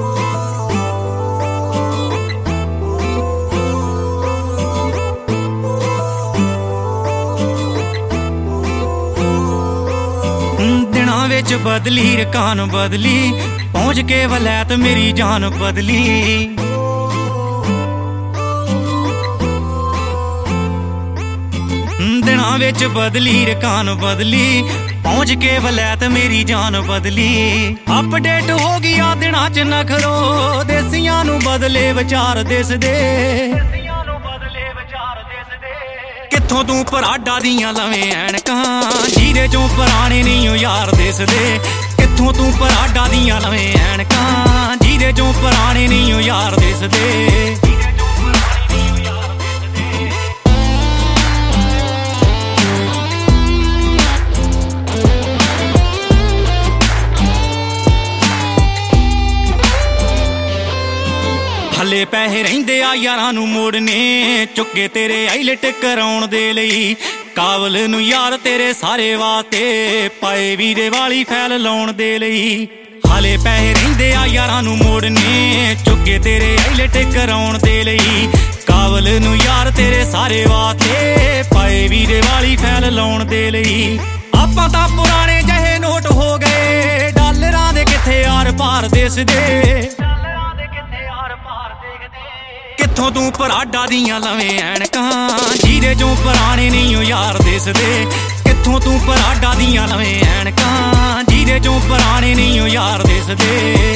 दिनां विच बदली रकान बदली, पहुंच के वलैत मेरी जान बदली। दिनां विच बदली रकान बदली, पहुंच के वलैत मेरी जान बदली। अपडेट हो गया दिनां च नखरो, देसियां नू बदले विचार देस दे। कित्थों तू पराडा दियां लवें ऐनकां, जीरे चों पुराने नहीं ओ यार दिसदे। कित्थों तू पराडा दियां लवें ऐनकां, जीरे चों पुराने नहीं ओ यार दिसदे। हले पैसे रहिंदे आ यारां नू मोड़ने, चुके तेरे आईलेट कराउण दे लई। काबल नू यार तेरे सारे वास्ते, पाए वीरे वाली फैल लाउण दे लई। हले पैसे रहिंदे आ यारां नू मोड़ने, चुके तेरे आईलेट कराउण दे लई। काबल नू यार तेरे सारे वास्ते, पाए वीरे वाली फैल लाउण दे लई। आपां तां पुराने जहे नोट हो गए, डालरां दे किथे आर पार दिसदे। कित्थों तू पराडा दियां लवें ऐनकां, जीरे चों पुराने नहीं ओ यार दिसदे। कित्थों तू पराडा दियां लवें ऐनकां, जीरे चों पुराने नहीं ओ यार दिसदे।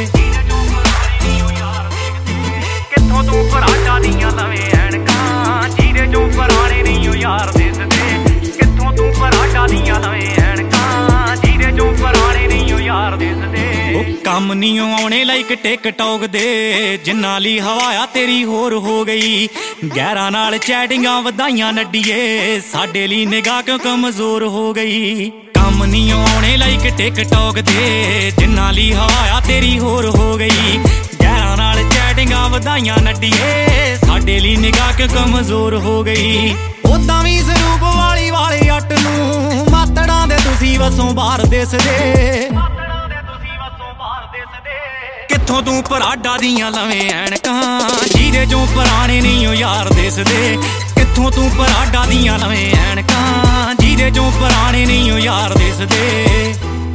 कित्थों तू पराडा दियां लवें ऐनकां, जीरे चों पुराने नहीं ओ यार दिसदे। कित्थों तू पराडा दियां लवें ऐनकां, जीरे चों पुराने नहीं ओ यार दिसदे। कम नहीं आने लाइक टिकटॉक दे, जिन्ना ली हवाया तेरी होर हो गई। गैरां नाल चैटिंगां वधाइयां नड्डीए, साडे ली निगाह क्यों कमजोर हो गई। कम नहीं आने लाइक टिकटॉक दे, जिन्ना ली हवाया तेरी होर हो गई। गैरां नाल चैटिंगां वधाइयां नड्डीए, साडे ली निगाह क्यों कमजोर हो गई। उदां वी सरूप वाली वाले अट नू, मातड़ां दे तुसी वसों बाहर दिसदे। कित्थों तू पराडा दियां लवें ऐनकां, जीरे चों पुराने नहीं ओ यार दिसदे। कित्थों तू पराडा दियां लवें ऐनकां, जीरे चों पुराने नहीं ओ यार दिसदे।